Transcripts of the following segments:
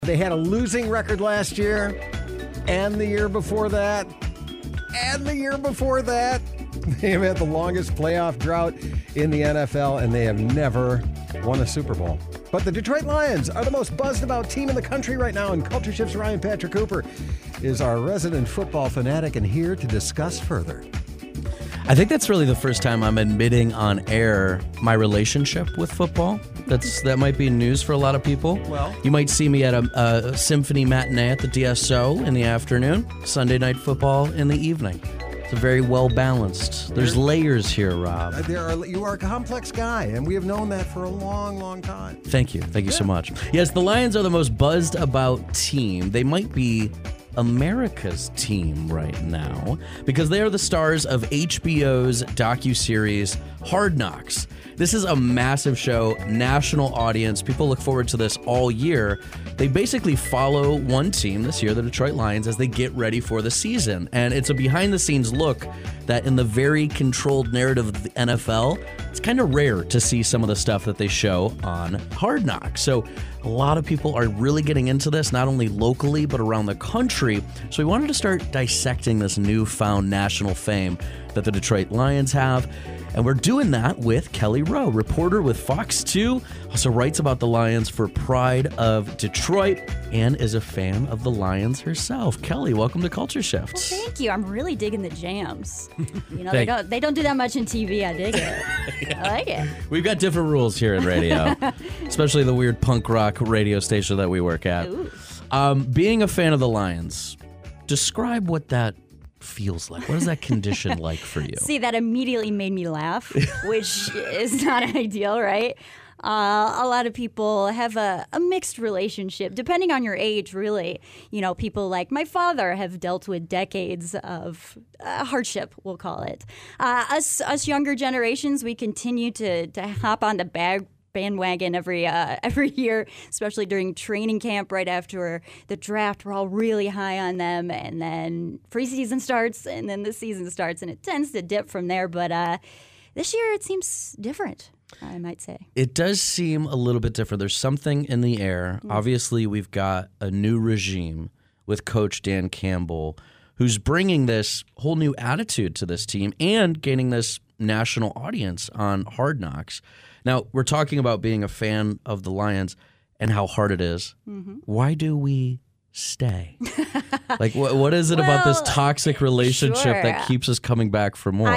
They had a losing record last year, and the year before that, and the year before that. They have had the longest playoff drought in the NFL, and they have never won a Super Bowl. But the Detroit Lions are the most buzzed about team in the country right now, and Culture Shift's Ryan Patrick Cooper is our resident football fanatic and here to discuss further. I think that's really the first time I'm admitting on air my relationship with football. That might be news for a lot of people. Well, you might see me at a symphony matinee at the DSO in the afternoon, Sunday night football in the evening. It's very well balanced. There's layers here, Rob. You are a complex guy, and we have known that for a long, long time. Thank you. Thank you so much. Yes, the Lions are the most buzzed about team. They might be America's team right now because they are the stars of HBO's docuseries Hard Knocks. This is a massive show, national audience. People look forward to this all year. They basically follow one team this year, the Detroit Lions, as they get ready for the season. And it's a behind-the-scenes look that in the very controlled narrative of the NFL, it's kind of rare to see some of the stuff that they show on Hard Knocks. So a lot of people are really getting into this, not only locally, but around the country. So we wanted to start dissecting this newfound national fame that the Detroit Lions have. And we're doing that with Kelly Rowe, reporter with Fox 2, also writes about the Lions for Pride of Detroit, and is a fan of the Lions herself. Kelly, welcome to Culture Shift. Well, thank you. I'm really digging the jams. You know, they don't do that much in TV. I dig it. Yeah. I like it. We've got different rules here in radio, especially the weird punk rock radio station that we work at. Being a fan of the Lions, describe what that feels like. What is that condition like for you? See, that immediately made me laugh, which is not ideal, right? A lot of people have a mixed relationship, depending on your age, really. You know, people like my father have dealt with decades of hardship, we'll call it. Us younger generations, we continue to hop on the bandwagon every year, especially during training camp right after the draft. We're all really high on them, and then preseason starts, and then the season starts, and it tends to dip from there. But this year it seems different, I might say. It does seem a little bit different. There's something in the air. Obviously, we've got a new regime with Coach Dan Campbell, who's bringing this whole new attitude to this team and gaining this national audience on Hard Knocks. Now, we're talking about being a fan of the Lions and how hard it is. Mm-hmm. Why do we stay? Like, what is it about this toxic relationship that keeps us coming back for more?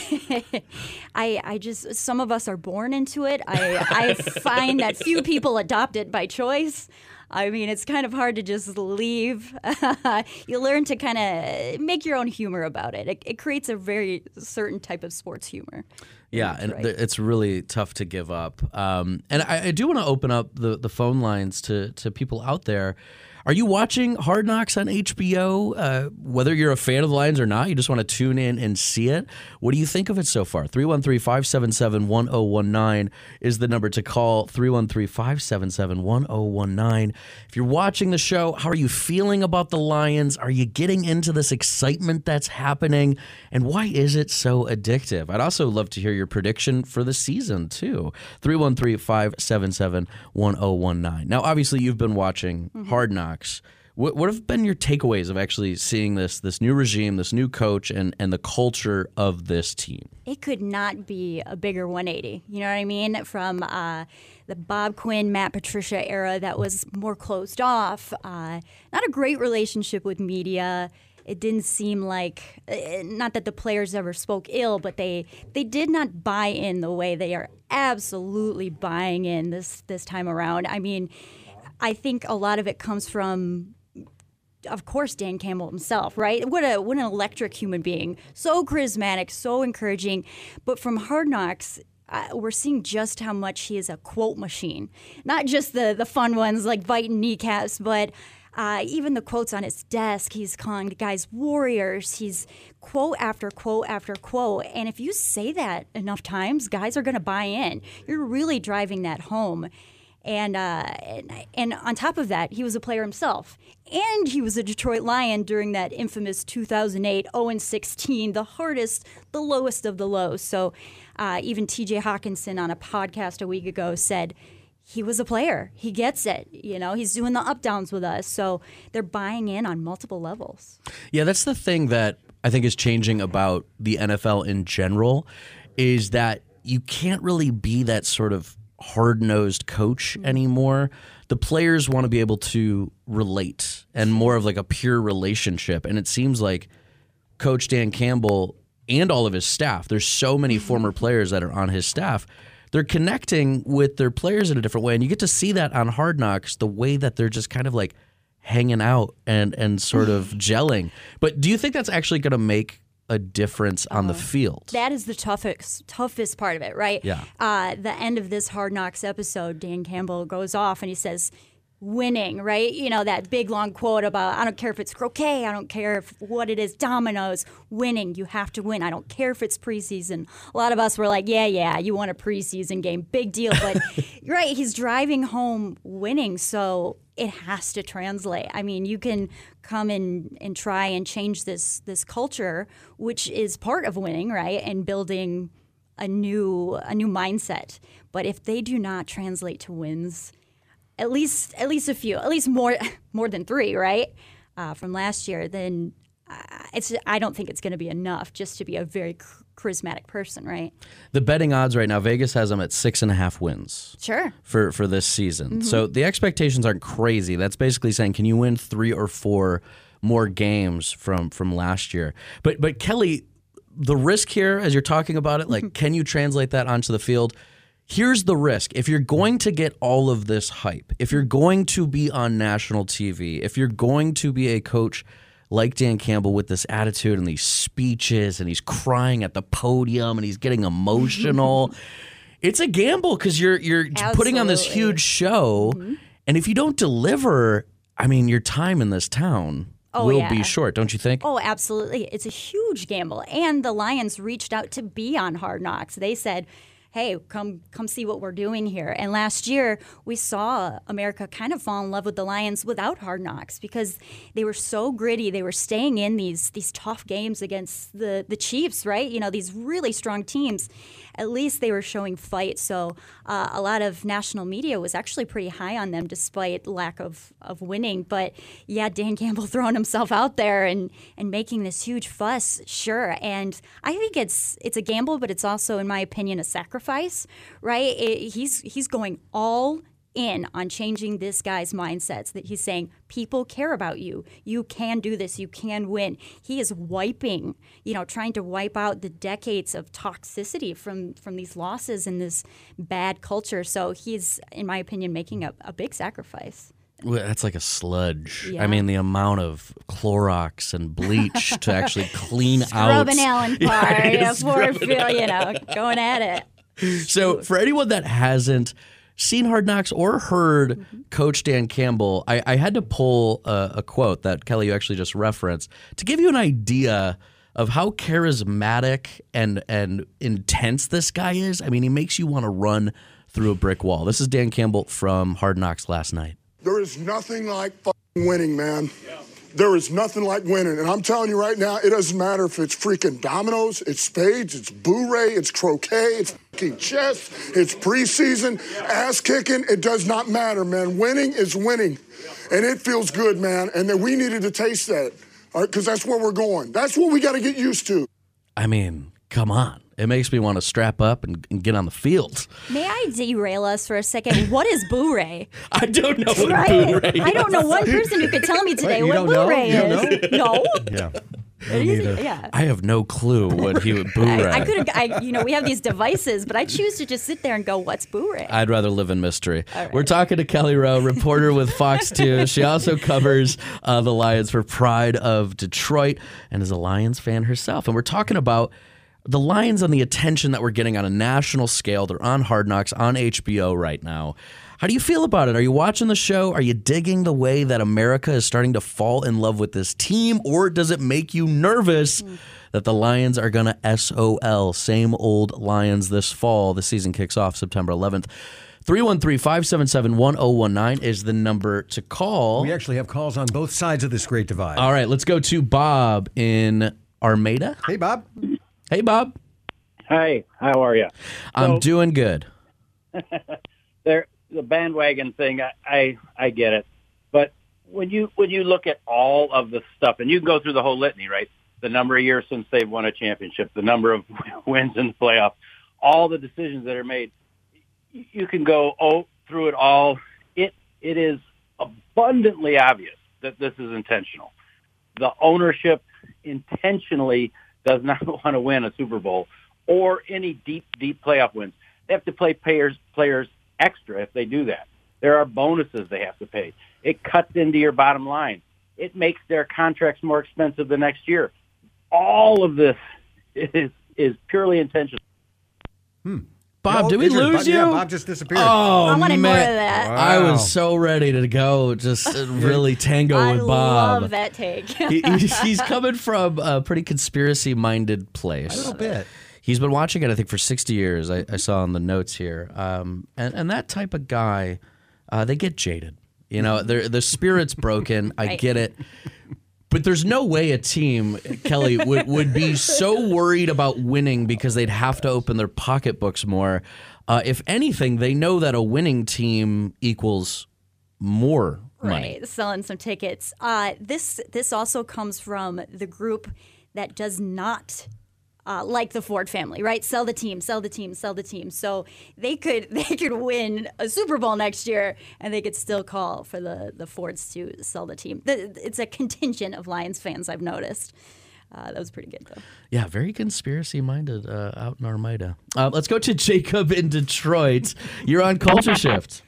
I just, some of us are born into it. I find that few people adopt it by choice. I mean, it's kind of hard to just leave. You learn to kind of make your own humor about it. It creates a very certain type of sports humor. Yeah, and it's really tough to give up. And I do want to open up the phone lines to people out there. Are you watching Hard Knocks on HBO? Whether you're a fan of the Lions or not, you just want to tune in and see it. What do you think of it so far? 313-577-1019 is the number to call, 313-577-1019. If you're watching the show, how are you feeling about the Lions? Are you getting into this excitement that's happening? And why is it so addictive? I'd also love to hear your prediction for the season, too. 313-577-1019. Now, obviously, you've been watching Hard Knocks. What have been your takeaways of actually seeing this new regime, this new coach, and the culture of this team? It could not be a bigger 180. You know what I mean? From the Bob Quinn, Matt Patricia era that was more closed off. Not a great relationship with media. It didn't seem like, not that the players ever spoke ill, but they did not buy in the way they are absolutely buying in this time around. I mean, I think a lot of it comes from, of course, Dan Campbell himself, right? What an electric human being. So charismatic, so encouraging. But from Hard Knocks, we're seeing just how much he is a quote machine. Not just the fun ones like biting kneecaps, but even the quotes on his desk. He's calling the guys warriors. He's quote after quote after quote. And if you say that enough times, guys are going to buy in. You're really driving that home. And on top of that, he was a player himself. And he was a Detroit Lion during that infamous 2008 0-16, the hardest, the lowest of the lows. So even TJ Hawkinson on a podcast a week ago said he was a player. He gets it. He's doing the up downs with us. So they're buying in on multiple levels. Yeah, that's the thing that I think is changing about the NFL in general is that you can't really be that sort of hard-nosed coach anymore. The players want to be able to relate and more of like a pure relationship. And it seems like Coach Dan Campbell and all of his staff, there's so many former players that are on his staff, they're connecting with their players in a different way. And you get to see that on Hard Knocks, the way that they're just kind of like hanging out and sort of gelling. But do you think that's actually going to make a difference on the field? That is the toughest part of it, right? Yeah. The end of this Hard Knocks episode, Dan Campbell goes off and he says, winning, right? That big long quote about, I don't care if it's croquet, I don't care what it is, dominoes, winning, you have to win. I don't care if it's preseason. A lot of us were like, yeah, you won a preseason game, big deal. But you're right, he's driving home winning, so it has to translate. I mean, you can come in and try and change this culture, which is part of winning, right? And building a new mindset. But if they do not translate to wins, at least a few, at least more than 3, right? From last year, then I don't think it's going to be enough just to be a very charismatic person, right? The betting odds right now, Vegas has them at 6.5 wins. Sure. For this season. So the expectations aren't crazy. That's basically saying, can you win 3 or 4 more games from last year? But Kelly, the risk here, as you're talking about it, like, can you translate that onto the field? Here's the risk. If you're going to get all of this hype, if you're going to be on national TV, if you're going to be a coach like Dan Campbell with this attitude and these speeches and he's crying at the podium and he's getting emotional, it's a gamble because you're putting on this huge show. And if you don't deliver, I mean, your time in this town will be short, don't you think? Oh, absolutely. It's a huge gamble. And the Lions reached out to be on Hard Knocks. They said, hey, come see what we're doing here. And last year, we saw America kind of fall in love with the Lions without Hard Knocks because they were so gritty. They were staying in these tough games against the Chiefs, right? These really strong teams. At least they were showing fight. So a lot of national media was actually pretty high on them despite lack of winning. But yeah, Dan Campbell throwing himself out there and making this huge fuss, sure. And I think it's a gamble, but it's also, in my opinion, a sacrifice, right? He's going all in on changing this guy's mindsets, that he's saying people care about you. You can do this. You can win. He is trying to wipe out the decades of toxicity from these losses and this bad culture. So he's, in my opinion, making a big sacrifice. Well, that's like a sludge. Yeah. I mean, the amount of Clorox and bleach to actually clean out. Scrubbing Allen Parr, poor Phil, going at it. So for anyone that hasn't seen Hard Knocks or heard Coach Dan Campbell, I had to pull a quote that Kelly, you actually just referenced to give you an idea of how charismatic and intense this guy is. I mean, he makes you want to run through a brick wall. This is Dan Campbell from Hard Knocks last night. There is nothing like winning, man. Yeah. There is nothing like winning. And I'm telling you right now, it doesn't matter if it's freaking dominoes, it's spades, it's bourrée, it's croquet, it's fucking chess, it's preseason, ass kicking. It does not matter, man. Winning is winning. And it feels good, man. And then we needed to taste that, because that's where we're going. That's what we got to get used to. I mean, come on. It makes me want to strap up and get on the field. May I derail us for a second? What is bourrée? I don't know what bourrée is. I don't know one person who could tell me today what bourrée is. No? Yeah. Neither. Yeah. I have no clue what he would bourrée. We have these devices, but I choose to just sit there and go, what's bourrée? I'd rather live in mystery. Right. We're talking to Kelly Rowe, reporter with Fox 2. She also covers the Lions for Pride of Detroit and is a Lions fan herself. And we're talking about the Lions and the attention that we're getting on a national scale. They're on Hard Knocks on HBO right now. How do you feel about it? Are you watching the show? Are you digging the way that America is starting to fall in love with this team? Or does it make you nervous that the Lions are going to SOL, same old Lions this fall? The season kicks off September 11th. 313-577-1019 is the number to call. We actually have calls on both sides of this great divide. All right, let's go to Bob in Armada. Hey, Bob. Hey, Bob. Hey, how are you? I'm doing good. the bandwagon thing, I get it. But when you look at all of the stuff, and you can go through the whole litany, right? The number of years since they've won a championship, the number of wins in the playoff, all the decisions that are made, you can go through it all. It is abundantly obvious that this is intentional. The ownership intentionally does not want to win a Super Bowl or any deep playoff wins. They have to play players extra if they do that. There are bonuses they have to pay. It cuts into your bottom line. It makes their contracts more expensive the next year. All of this is purely intentional. Bob, did we lose you? Yeah, Bob just disappeared. Oh, I wanted man. more of that. Wow. I was so ready to go, just really tango I with Bob. love that take. He's coming from a pretty conspiracy-minded place. A little bit. He's been watching it, I think, for 60 years. I saw in the notes here. And that type of guy, they get jaded. You know, the spirit's broken. I get it. But there's no way a team, Kelly, would be so worried about winning because they'd have to open their pocketbooks more. If anything, they know that a winning team equals more money. Right, selling some tickets. This also comes from the group that does not like the Ford family, right? Sell the team, sell the team, sell the team. So they could win a Super Bowl next year, and they could still call for the Fords to sell the team. It's a contingent of Lions fans, I've noticed. That was pretty good, though. Yeah, very conspiracy-minded out in Armida. Let's go to Jacob in Detroit. You're on Culture Shift.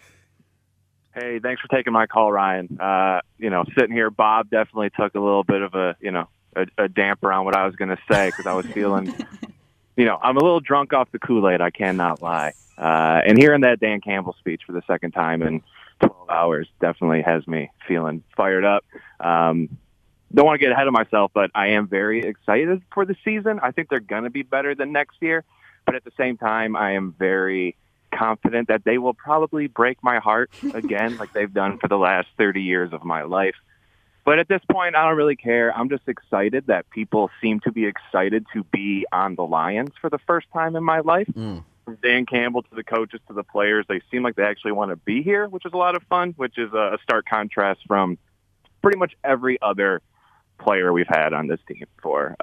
Hey, thanks for taking my call, Ryan. Sitting here, Bob definitely took a little bit of a damper on what I was going to say because I was feeling, I'm a little drunk off the Kool-Aid. I cannot lie. And hearing that Dan Campbell speech for the second time in 12 hours definitely has me feeling fired up. Don't want to get ahead of myself, but I am very excited for the season. I think they're going to be better than next year. But at the same time, I am very confident that they will probably break my heart again like they've done for the last 30 years of my life. But at this point, I don't really care. I'm just excited that people seem to be excited to be on the Lions for the first time in my life. From Dan Campbell to the coaches to the players, they seem like they actually want to be here, which is a lot of fun, which is a stark contrast from pretty much every other player we've had on this team for,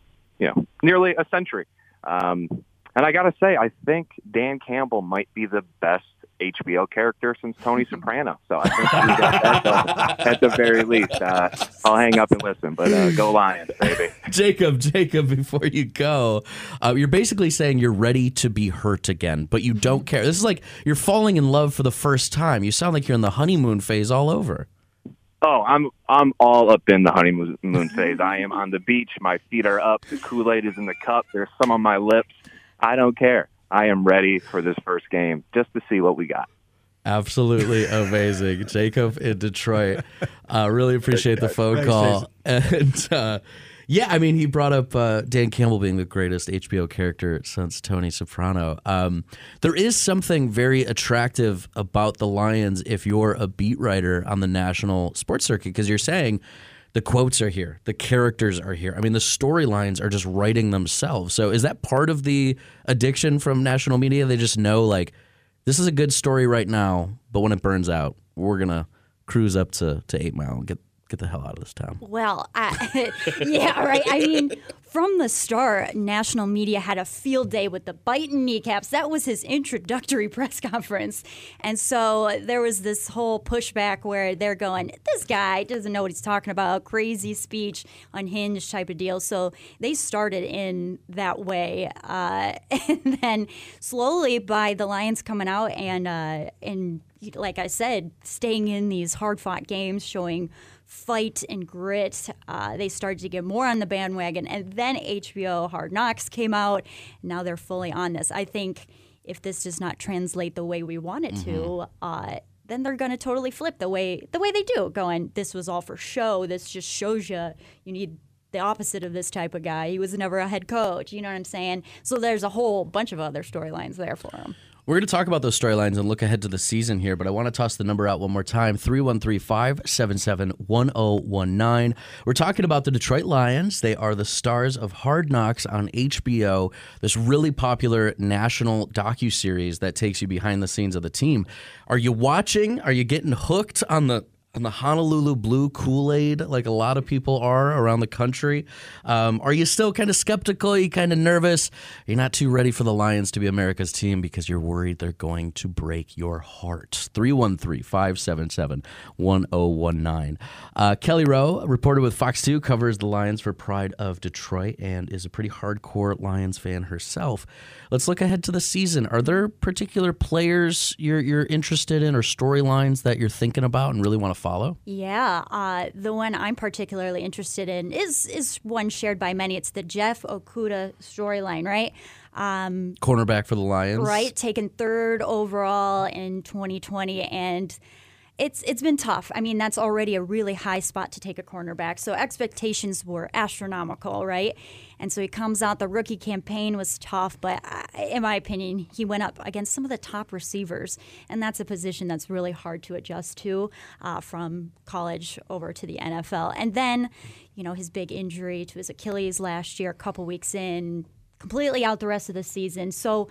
nearly a century. And I got to say, I think Dan Campbell might be the best HBO character since Tony Soprano. So I think we got that at the very least. I'll hang up and listen, but go Lions, baby. Jacob, before you go, you're basically saying you're ready to be hurt again, but you don't care. This is like you're falling in love for the first time. You sound like you're in the honeymoon phase all over. Oh, I'm all up in the honeymoon phase. I am on the beach. My feet are up. The Kool-Aid is in the cup. There's some on my lips. I don't care. I am ready for this first game just to see what we got. Absolutely amazing. Jacob in Detroit. Really appreciate the phone call. And he brought up Dan Campbell being the greatest HBO character since Tony Soprano. There is something very attractive about the Lions if you're a beat writer on the national sports circuit, because you're saying the quotes are here, the characters are here. I mean, the storylines are just writing themselves. So is that part of the addiction from national media? They just know, like, this is a good story right now, but when it burns out, we're going to cruise up to 8 Mile and get the hell out of this town. Well, yeah, right. I mean, from the start, national media had a field day with the biting kneecaps. That was his introductory press conference. And so there was this whole pushback where they're going, this guy doesn't know what he's talking about, crazy speech, unhinged type of deal. So they started in that way. And then slowly by the Lions coming out and like I said, staying in these hard-fought games, showing fight and grit. They started to get more on the bandwagon, and then HBO Hard Knocks came out. Now they're fully on this. I think if this does not translate the way we want it to, then they're going to totally flip the way they do. Going, this was all for show. This just shows you need the opposite of this type of guy. He was never a head coach. You know what I'm saying? So there's a whole bunch of other storylines there for him. We're going to talk about those storylines and look ahead to the season here, but I want to toss the number out one more time, 313-577-1019. We're talking about the Detroit Lions. They are the stars of Hard Knocks on HBO, this really popular national docuseries that takes you behind the scenes of the team. Are you watching? Are you getting hooked on the Honolulu Blue Kool-Aid like a lot of people are around the country? Are you still kind of skeptical? Are you kind of nervous? You're not too ready for the Lions to be America's team because you're worried they're going to break your heart. 313-577-1019. Kelly Rowe, a reporter with Fox 2, covers the Lions for Pride of Detroit and is a pretty hardcore Lions fan herself. Let's look ahead to the season. Are there particular players you're interested in or storylines that you're thinking about and really want to follow? Yeah, the one I'm particularly interested in is one shared by many. It's the Jeff Okudah storyline, right? Cornerback for the Lions. Right, taken 3rd overall in 2020, and it's been tough. I mean, that's already a really high spot to take a cornerback, so expectations were astronomical, right? And so he comes out, the rookie campaign was tough, but in my opinion, he went up against some of the top receivers, and that's a position that's really hard to adjust to from college over to the NFL. And then, his big injury to his Achilles last year, a couple weeks in, completely out the rest of the season. So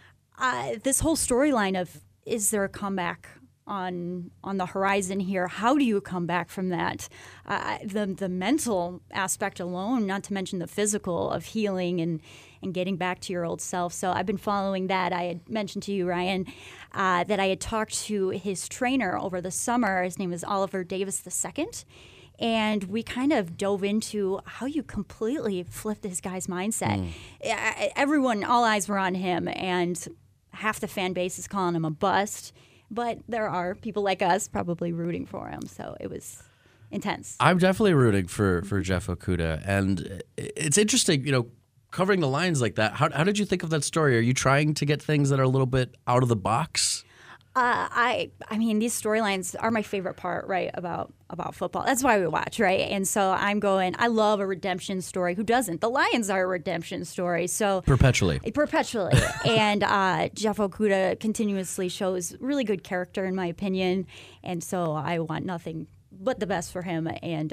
this whole storyline of, is there a comeback on the horizon here? How do you come back from that? The mental aspect alone, not to mention the physical of healing and getting back to your old self. So I've been following that. I had mentioned to you, Ryan, that I had talked to his trainer over the summer. His name is Oliver Davis II. And we kind of dove into how you completely flipped this guy's mindset. Everyone, all eyes were on him, and half the fan base is calling him a bust. But there are people like us probably rooting for him, so it was intense. I'm definitely rooting for Jeff Okudah, and it's interesting, covering the Lions like that. How did you think of that story? Are you trying to get things that are a little bit out of the box? I mean, these storylines are my favorite part, right, about football. That's why we watch, right? And so I'm going, I love a redemption story. Who doesn't? The Lions are a redemption story. So Perpetually. And Jeff Okudah continuously shows really good character, in my opinion. And so I want nothing but the best for him. And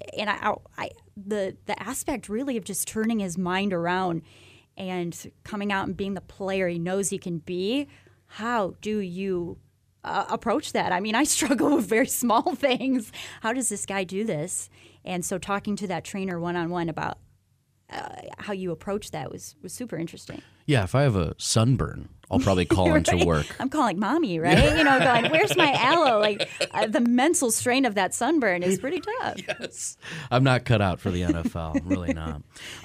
the aspect really of just turning his mind around and coming out and being the player he knows he can be. How do you approach that? I mean, I struggle with very small things. How does this guy do this? And so talking to that trainer one-on-one about how you approach that was super interesting. Yeah, if I have a sunburn, I'll probably call right? into work. I'm calling mommy, right? Going, where's my aloe? Like, the mental strain of that sunburn is pretty tough. Yes. I'm not cut out for the NFL. I'm really not.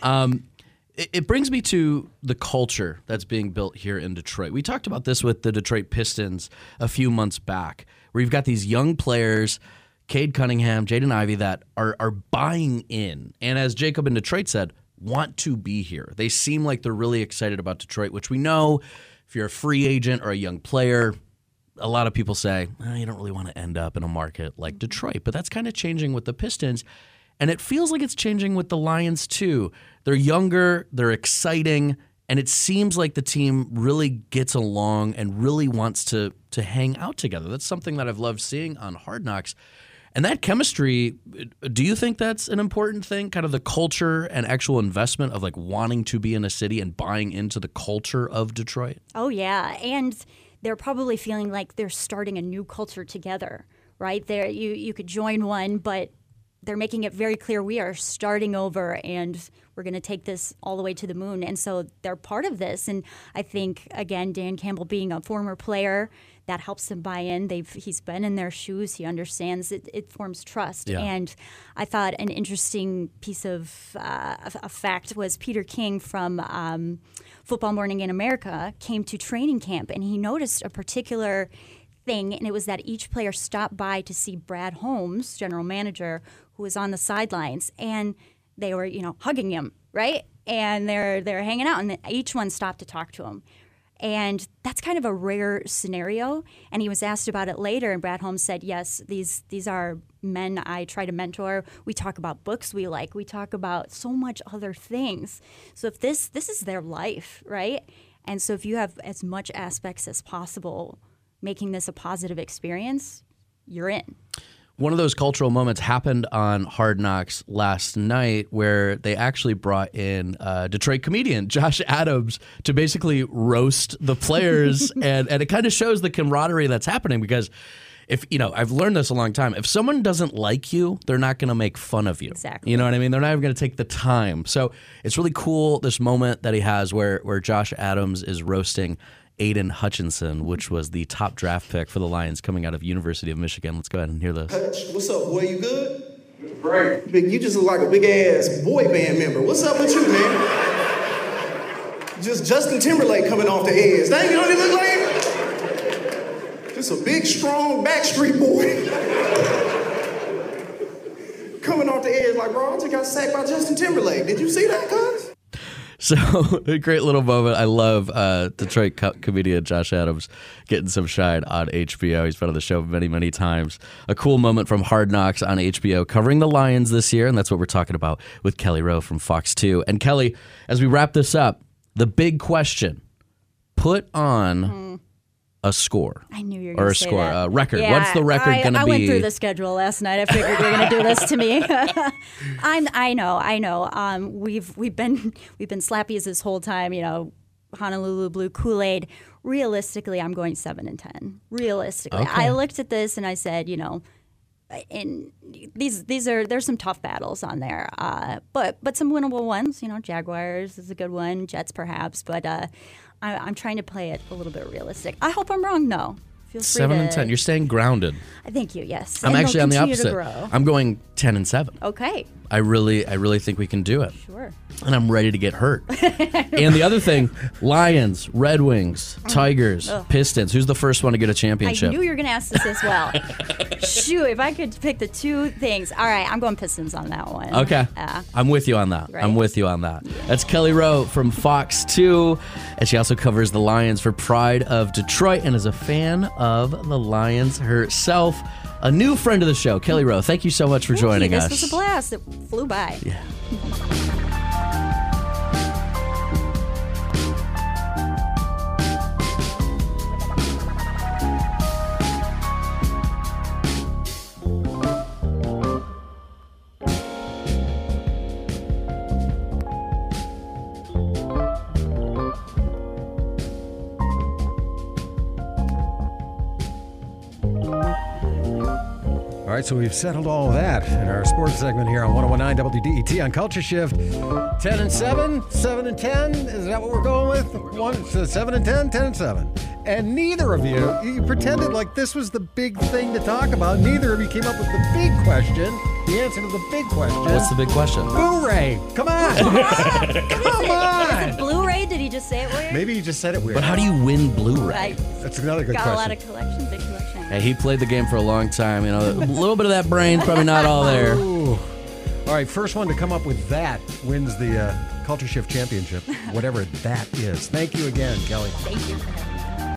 It brings me to the culture that's being built here in Detroit. We talked about this with the Detroit Pistons a few months back, where you've got these young players, Cade Cunningham, Jaden Ivey, that are buying in. And as Jacob in Detroit said, want to be here. They seem like they're really excited about Detroit, which we know if you're a free agent or a young player, a lot of people say, you don't really want to end up in a market like Detroit. But that's kind of changing with the Pistons. And it feels like it's changing with the Lions, too. They're younger, they're exciting, and it seems like the team really gets along and really wants to hang out together. That's something that I've loved seeing on Hard Knocks. And that chemistry, do you think that's an important thing? Kind of the culture and actual investment of like wanting to be in a city and buying into the culture of Detroit? Oh, yeah. And they're probably feeling like they're starting a new culture together, right? You could join one, but they're making it very clear we are starting over and we're going to take this all the way to the moon. And so they're part of this. And I think, again, Dan Campbell being a former player, that helps him buy in. He's been in their shoes. He understands it forms trust. Yeah. And I thought an interesting piece of a fact was Peter King from Football Morning in America came to training camp, and he noticed a particular thing, and it was that each player stopped by to see Brad Holmes, general manager, who was on the sidelines, and they were, hugging him, right? And they're hanging out, and each one stopped to talk to him. And that's kind of a rare scenario. And he was asked about it later, and Brad Holmes said, yes, these are men I try to mentor. We talk about books we like. We talk about so much other things. So if this is their life, right? And so if you have as much aspects as possible making this a positive experience, you're in. One of those cultural moments happened on Hard Knocks last night where they actually brought in Detroit comedian Josh Adams to basically roast the players. and it kind of shows the camaraderie that's happening because if, I've learned this a long time. If someone doesn't like you, they're not going to make fun of you. Exactly. You know what I mean? They're not even going to take the time. So it's really cool, this moment that he has where Josh Adams is roasting Aiden Hutchinson, which was the top draft pick for the Lions coming out of University of Michigan. Let's go ahead and hear this. Hutch, what's up, boy? You good? Great. You just look like a big-ass boy band member. What's up with you, man? Just Justin Timberlake coming off the edge. Dang, you know what he look like? Just a big, strong Backstreet boy. Coming off the edge like, bro, I just got sacked by Justin Timberlake. Did you see that, cuz? So a great little moment. I love Detroit comedian Josh Adams getting some shine on HBO. He's been on the show many, many times. A cool moment from Hard Knocks on HBO covering the Lions this year, and that's what we're talking about with Kelly Rowe from Fox 2. And Kelly, as we wrap this up, the big question, put on a score. I knew you were going to say score, that. a record. Yeah, What's the record going to be? I went through the schedule last night. I figured you were going to do this to me. I know. We've been slappies this whole time. Honolulu Blue Kool-Aid. Realistically, I'm going 7-10. Realistically, Okay. I looked at this and I said, and there's some tough battles on there, but some winnable ones. Jaguars is a good one. Jets perhaps, but. I'm trying to play it a little bit realistic. I hope I'm wrong. No, feel free 7-10. You're staying grounded. Thank you. Yes, I'm And actually they'll on the continue to opposite. grow. I'm going 10-7. Okay. I really think we can do it. Sure. And I'm ready to get hurt. And the other thing, Lions, Red Wings, Tigers, Pistons. Who's the first one to get a championship? I knew you were going to ask this as well. Shoot, if I could pick the two things. All right, I'm going Pistons on that one. Okay. I'm with you on that. Right. I'm with you on that. That's Kelly Rowe from Fox 2. And she also covers the Lions for Pride of Detroit and is a fan of the Lions herself. A new friend of the show, Kelly Rowe. Thank you so much for joining us. This was a blast. It flew by. Yeah. All right, so we've settled all of that in our sports segment here on 101.9 WDET on Culture Shift. 10-7, 7-10. Is that what we're going with? 7-10, 10-7. And neither of you pretended like this was the big thing to talk about. Neither of you came up with the big question, the answer to the big question. What's the big question? Blu-ray. Come on. Come on. Blu-ray? Did he just say it weird? Maybe you just said it weird. But how do you win Blu-ray? Right. That's another good Got question. a lot of collection, big collection. Hey, he played the game for a long time. A little bit of that brain's probably not all there. Ooh. All right, first one to come up with that wins the Culture Shift Championship, whatever that is. Thank you again, Kelly. Thank you for having me.